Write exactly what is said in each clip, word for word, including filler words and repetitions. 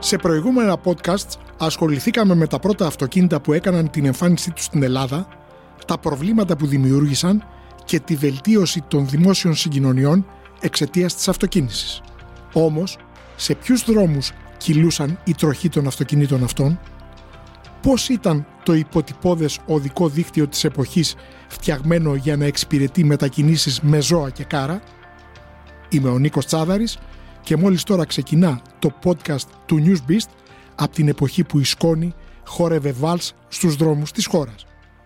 Σε προηγούμενα podcasts ασχοληθήκαμε με τα πρώτα αυτοκίνητα που έκαναν την εμφάνισή τους στην Ελλάδα, τα προβλήματα που δημιούργησαν και τη βελτίωση των δημόσιων συγκοινωνιών εξαιτίας της αυτοκίνησης. Όμως, σε ποιους δρόμους κυλούσαν η τροχή των αυτοκινήτων αυτών? Πώς ήταν το υποτυπώδες οδικό δίκτυο της εποχής φτιαγμένο για να εξυπηρετεί μετακινήσεις με ζώα και κάρα? Είμαι ο Νίκος Τσάδαρης και μόλις τώρα ξεκινά το podcast του Newsbeast από την εποχή που η σκόνη χόρευε βάλς στους δρόμους της χώρας.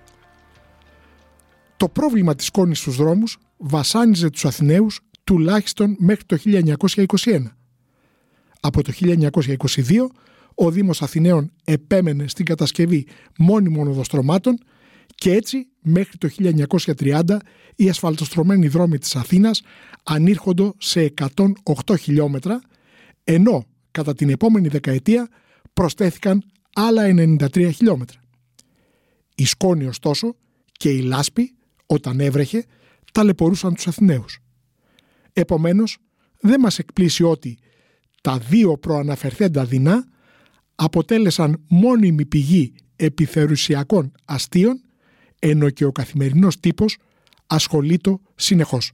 Το πρόβλημα της σκόνης στους δρόμους βασάνιζε τους Αθηναίους τουλάχιστον μέχρι το χίλια εννιακόσια είκοσι ένα. Από το χίλια εννιακόσια είκοσι δύο ο Δήμος Αθηναίων επέμενε στην κατασκευή μόνιμων οδοστρωμάτων και έτσι μέχρι το χίλια εννιακόσια τριάντα οι ασφαλτοστρωμένοι δρόμοι της Αθήνας ανήρχονται σε εκατόν οκτώ χιλιόμετρα, ενώ κατά την επόμενη δεκαετία προσθέθηκαν άλλα ενενήντα τρία χιλιόμετρα. Η σκόνη ωστόσο και η λάσπη όταν έβρεχε ταλαιπωρούσαν τους Αθηναίους. Επομένως δεν μας εκπλήσει ότι τα δύο προαναφερθέντα δεινά αποτέλεσαν μόνιμη πηγή επιθερουσιακών αστείων, ενώ και ο καθημερινός τύπος ασχολείται συνεχώς.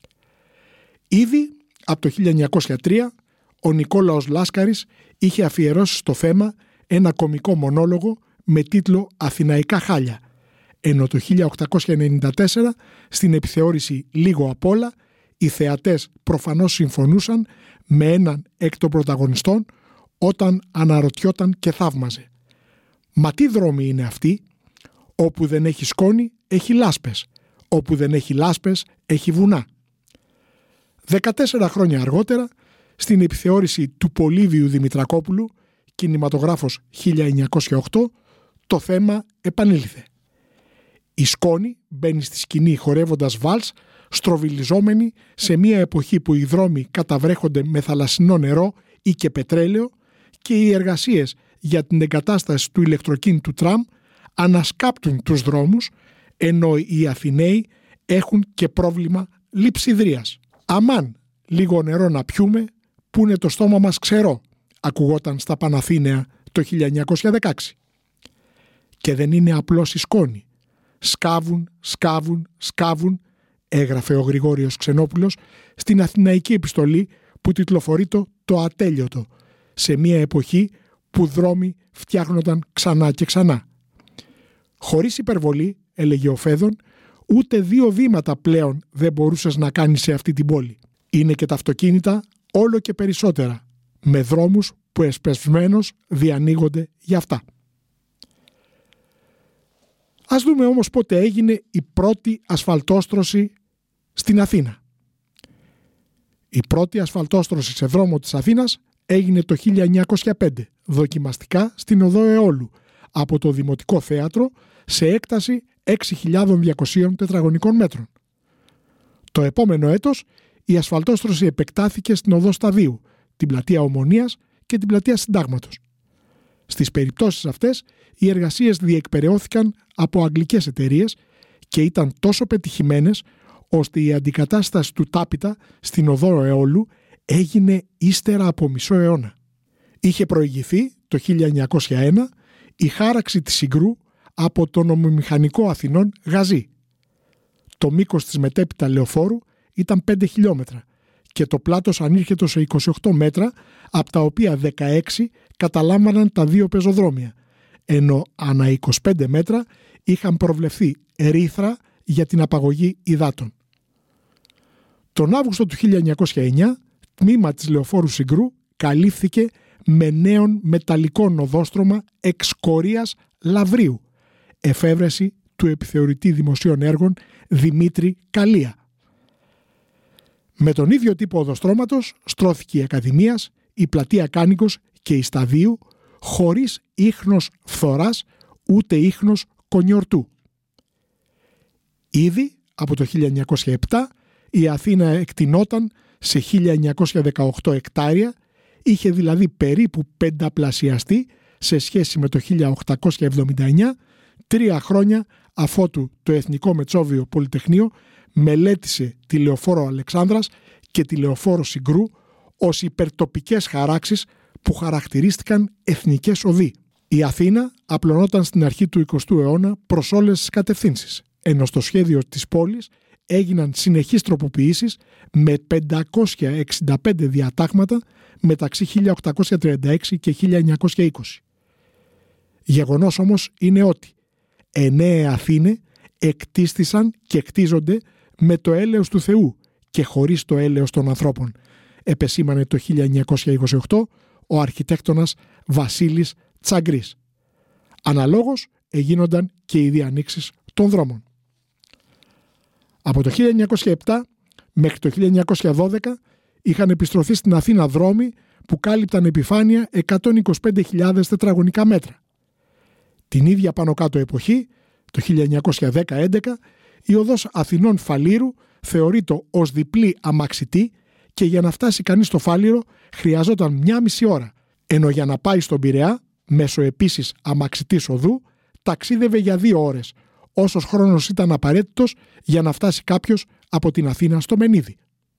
Ήδη από το χίλια εννιακόσια τρία ο Νικόλαος Λάσκαρης είχε αφιερώσει στο θέμα ένα κωμικό μονόλογο με τίτλο «Αθηναϊκά χάλια», ενώ το χίλια οκτακόσια ενενήντα τέσσερα στην επιθεώρηση «Λίγο απ' όλα» οι θεατές προφανώς συμφωνούσαν με έναν εκ των πρωταγωνιστών όταν αναρωτιόταν και θαύμαζε. «Μα τι δρόμοι είναι αυτοί? Όπου δεν έχει σκόνη έχει λάσπες, όπου δεν έχει λάσπες έχει βουνά». Δεκατέσσερα χρόνια αργότερα, στην επιθεώρηση του Πολύβιου Δημητρακόπουλου, κινηματογράφος χίλια εννιακόσια οκτώ, το θέμα επανήλθε. Η σκόνη μπαίνει στη σκηνή χορεύοντας βάλς, στροβιλιζόμενη σε μια εποχή που οι δρόμοι καταβρέχονται με θαλασσινό νερό ή και πετρέλαιο και οι εργασίες για την εγκατάσταση του ηλεκτροκίνητου τραμ ανασκάπτουν τους δρόμους, ενώ οι Αθηναίοι έχουν και πρόβλημα λειψιδρίας. «Αμάν, λίγο νερό να πιούμε, που είναι το στόμα μας ξερό», ακουγόταν στα Παναθήναια το χίλια εννιακόσια δεκαέξι. Και δεν είναι απλώς η σκόνη. «Σκάβουν, σκάβουν, σκάβουν», έγραφε ο Γρηγόριος Ξενόπουλος στην Αθηναϊκή επιστολή που τιτλοφορείτο «Το ατέλειωτο», σε μια εποχή που δρόμοι φτιάχνονταν ξανά και ξανά. Χωρίς υπερβολή, έλεγε ο Φέδων, ούτε δύο βήματα πλέον δεν μπορούσες να κάνεις σε αυτή την πόλη. Είναι και τα αυτοκίνητα όλο και περισσότερα, με δρόμους που εσπεσμένως διανοίγονται για αυτά. Ας δούμε όμως πότε έγινε η πρώτη ασφαλτόστρωση στην Αθήνα. Η πρώτη ασφαλτόστρωση σε δρόμο της Αθήνας έγινε το χίλια εννιακόσια πέντε, δοκιμαστικά στην οδό Αιώλου, από το Δημοτικό Θέατρο σε έκταση έξι χιλιάδες διακόσια τετραγωνικών μέτρων. Το επόμενο έτος η ασφαλτόστρωση επεκτάθηκε στην οδό Σταδίου, την πλατεία Ομονίας και την πλατεία Συντάγματος. Στις περιπτώσεις αυτές οι εργασίες διεκπεραιώθηκαν από αγγλικές εταιρείες και ήταν τόσο πετυχημένες ώστε η αντικατάσταση του τάπητα στην οδό Αιώλου έγινε ύστερα από μισό αιώνα. Είχε προηγηθεί το χίλια εννιακόσια ένα η χάραξη της Συγκρού από το νομομηχανικό Αθηνών Γαζί. Το μήκος της μετέπειτα λεωφόρου ήταν πέντε χιλιόμετρα και το πλάτος ανήρχεται σε είκοσι οκτώ μέτρα, από τα οποία δεκαέξι καταλάμβαναν τα δύο πεζοδρόμια, ενώ ανά είκοσι πέντε μέτρα είχαν προβλεφθεί ερήθρα για την απαγωγή υδάτων. Τον Αύγουστο του χίλια εννιακόσια εννιά, τμήμα της λεωφόρου Συγκρού καλύφθηκε με νέον μεταλλικό οδόστρωμα εξ-κορίας Λαβρίου, εφεύρεση του επιθεωρητή δημοσίων έργων Δημήτρη Καλία. Με τον ίδιο τύπο οδοστρώματος στρώθηκε η Ακαδημίας, η πλατεία Κάνικος και η Σταδίου, χωρίς ίχνος φθοράς ούτε ίχνος κονιορτού. Ήδη από το χίλια εννιακόσια επτά η Αθήνα εκτινόταν σε χίλια εννιακόσια δεκαοκτώ εκτάρια, είχε δηλαδή περίπου πενταπλασιαστεί σε σχέση με το χίλια οκτακόσια εβδομήντα εννιά, τρία χρόνια αφότου το Εθνικό Μετσόβιο Πολυτεχνείο μελέτησε τη λεωφόρο Αλεξάνδρας και τη λεωφόρο Συγκρού ως υπερτοπικές χαράξεις που χαρακτηρίστηκαν εθνικές οδοί. Η Αθήνα απλωνόταν στην αρχή του εικοστού αιώνα προς όλες τις κατευθύνσεις, ενώ στο σχέδιο της πόλης έγιναν συνεχείς τροποποιήσεις με πεντακόσια εξήντα πέντε διατάγματα μεταξύ χίλια οκτακόσια τριάντα έξι και χίλια εννιακόσια είκοσι. Γεγονός όμως είναι ότι εννέα Αθήνε εκτίστησαν και κτίζονται με το έλεος του Θεού και χωρίς το έλεος των ανθρώπων, επεσήμανε το χίλια εννιακόσια είκοσι οκτώ ο αρχιτέκτονας Βασίλης Τσαγκρής. Αναλόγως εγίνονταν και οι διανοίξεις των δρόμων. Από το χίλια εννιακόσια επτά μέχρι το χίλια εννιακόσια δώδεκα είχαν επιστρωθεί στην Αθήνα δρόμοι που κάλυπταν επιφάνεια εκατόν είκοσι πέντε χιλιάδες τετραγωνικά μέτρα. Την ίδια πάνω κάτω εποχή, το χίλια εννιακόσια δέκα έντεκα, η οδός Αθηνών Φαλήρου θεωρείται ως διπλή αμαξιτή και για να φτάσει κανείς στο Φάληρο χρειαζόταν μια μισή ώρα, ενώ για να πάει στον Πειραιά, μέσω επίσης αμαξιτής οδού, ταξίδευε για δύο ώρες, όσος χρόνος ήταν απαραίτητος για να φτάσει κάποιος από την Αθήνα στο Μενίδη.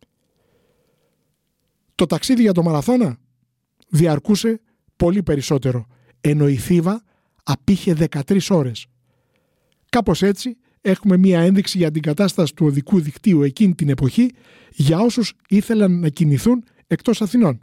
Το ταξίδι για το μαραθώνα διαρκούσε πολύ περισσότερο, ενώ η Θήβα απήχε δεκατρείς ώρες. Κάπως έτσι έχουμε μία ένδειξη για την κατάσταση του οδικού δικτύου εκείνη την εποχή για όσους ήθελαν να κινηθούν εκτός Αθηνών.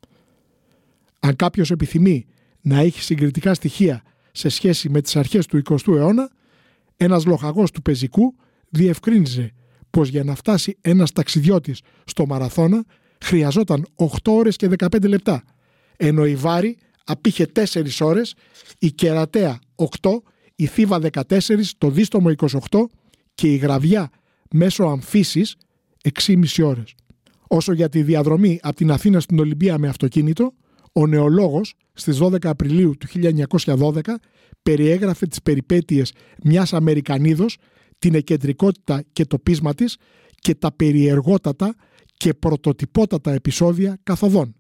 Αν κάποιος επιθυμεί να έχει συγκριτικά στοιχεία σε σχέση με τις αρχές του εικοστού αιώνα, ένας λοχαγός του πεζικού διευκρίνιζε πως για να φτάσει ένας ταξιδιώτης στο μαραθώνα χρειαζόταν οκτώ ώρες και δεκαπέντε λεπτά, ενώ η Βάρη απήχε τέσσερις ώρες, η Κερατέα οκτώ, η Θήβα δεκατέσσερα, το Δίστομο είκοσι οκτώ και η Γραβιά μέσω Αμφίσης έξι και μισή ώρες. Όσο για τη διαδρομή από την Αθήνα στην Ολυμπία με αυτοκίνητο, ο νεολόγος στις δώδεκα Απριλίου του χίλια εννιακόσια δώδεκα περιέγραφε τις περιπέτειες μιας Αμερικανίδος, την εκκεντρικότητα και το πείσμα της και τα περιεργότατα και πρωτοτυπότατα επεισόδια καθοδών.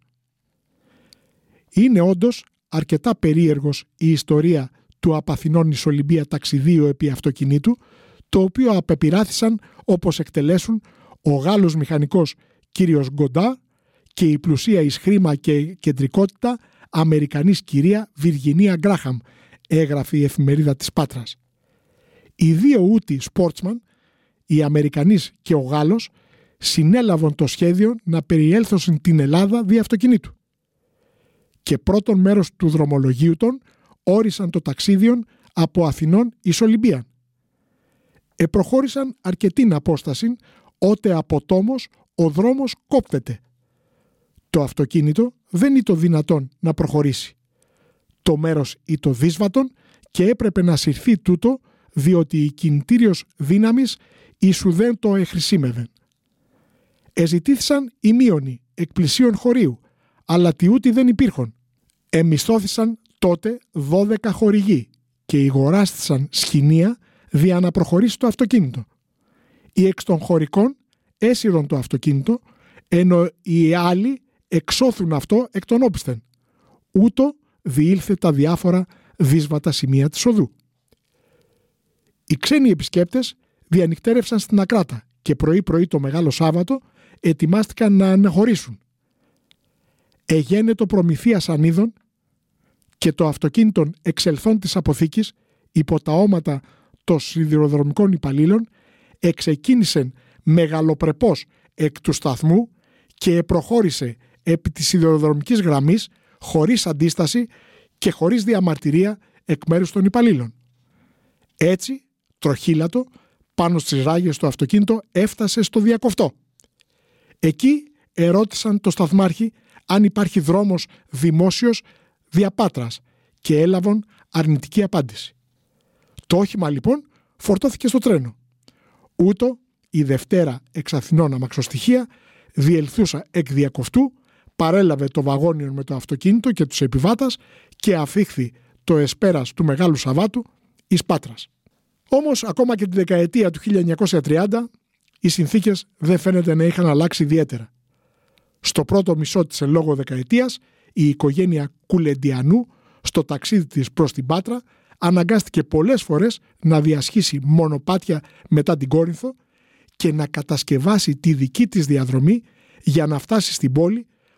Είναι όντως αρκετά περίεργος η ιστορία του από Αθηνών εις Ολυμπία ταξιδίου επί αυτοκινήτου, το οποίο απεπειράθησαν όπως εκτελέσουν ο Γάλλος μηχανικός κύριος Γκοντά και η πλουσία εις χρήμα και κεντρικότητα Αμερικανής κυρία Βιργινία Γκράχαμ, έγραφε η εφημερίδα της Πάτρας. Οι δύο ούτοι σπόρτσμαν, οι Αμερικανής και ο Γάλλος, συνέλαβαν το σχέδιο να περιέλθουν στην Ελλάδα δι' αυτοκινήτου. Και πρώτον μέρος του δρομολογίου των όρισαν το ταξίδιον από Αθηνών εις Ολυμπίαν. Επροχώρησαν αρκετήν απόσταση, ότε από τόμος ο δρόμος κόπτεται. Το αυτοκίνητο δεν ήταν δυνατόν να προχωρήσει. Το μέρος ήταν δύσβατον και έπρεπε να συρθεί τούτο, διότι η κινητήριος δύναμης ίσου δεν το εχρησίμευε. Εζητήθησαν οι μείονοι εκ πλησίων χωρίου, αλλά τιούτοι δεν υπήρχον. Εμισθώθησαν τότε δώδεκα χορηγοί και ηγοράστησαν σχοινία δια να προχωρήσει το αυτοκίνητο. Οι εξ των χωρικών έσυρον το αυτοκίνητο, ενώ οι άλλοι εξώθουν αυτό εκ των όπισθεν. Ούτω διήλθε τα διάφορα δύσβατα σημεία της οδού. Οι ξένοι επισκέπτες διανυκτέρευσαν στην Ακράτα και πρωί-πρωί το Μεγάλο Σάββατο ετοιμάστηκαν να αναχωρήσουν. Εγένετο προμηθείας ανίδων και το αυτοκίνητο εξελθών της αποθήκης υπό τα όματα των σιδηροδρομικών υπαλλήλων εξεκίνησε μεγαλοπρεπώς εκ του σταθμού και προχώρησε επί της σιδηροδρομικής γραμμής χωρίς αντίσταση και χωρίς διαμαρτυρία εκ μέρους των υπαλλήλων. Έτσι, τροχύλατο, πάνω στις ράγες του αυτοκίνητο έφτασε στο διακοφτό. Εκεί ερώτησαν το σταθμάρχη αν υπάρχει δρόμος δημόσιος δια Πάτρας και έλαβαν αρνητική απάντηση. Το όχημα λοιπόν φορτώθηκε στο τρένο. Ούτω η Δευτέρα εξ Αθηνών αμαξοστοιχεία διελθούσα εκ διακοφτού, παρέλαβε το βαγόνιο με το αυτοκίνητο και τους επιβάτας και αφήχθη το εσπέρας του Μεγάλου Σαββάτου εις Πάτρας. Όμως ακόμα και τη δεκαετία του χίλια εννιακόσια τριάντα οι συνθήκες δεν φαίνεται να είχαν αλλάξει ιδιαίτερα. Στο πρώτο μισό της εν λόγω δεκαετίας η οικογένεια Κουλεντιανού στο ταξίδι της προς την Πάτρα αναγκάστηκε πολλές φορές να διασχίσει μονοπάτια μετά την Κόρινθο και να κατασκευάσει τη δική της διαδρομή για να φτάσει στην πόλη,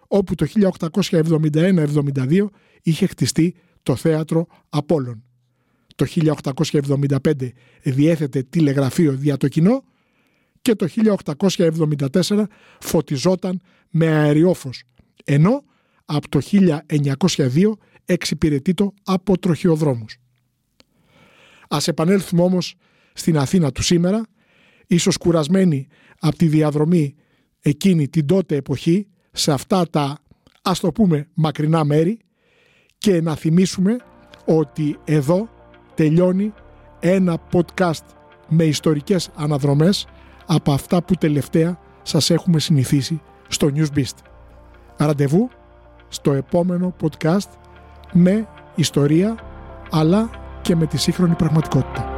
όπου το χίλια οκτακόσια εβδομήντα ένα εβδομήντα δύο είχε χτιστεί το θέατρο Απόλλων. Το χίλια οκτακόσια εβδομήντα πέντε διέθετε τηλεγραφείο δια το κοινό και το χίλια οκτακόσια εβδομήντα τέσσερα φωτιζόταν με αεριόφως, ενώ από το χίλια εννιακόσια δύο εξυπηρετείτο από τροχιοδρόμους. Ας επανέλθουμε όμως στην Αθήνα του σήμερα, ίσως κουρασμένοι από τη διαδρομή εκείνη την τότε εποχή, σε αυτά τα, ας το πούμε, μακρινά μέρη, και να θυμίσουμε ότι εδώ τελειώνει ένα podcast με ιστορικές αναδρομές από αυτά που τελευταία σας έχουμε συνηθίσει στο NewsBeast. Ραντεβού στο επόμενο podcast με ιστορία αλλά και με τη σύγχρονη πραγματικότητα.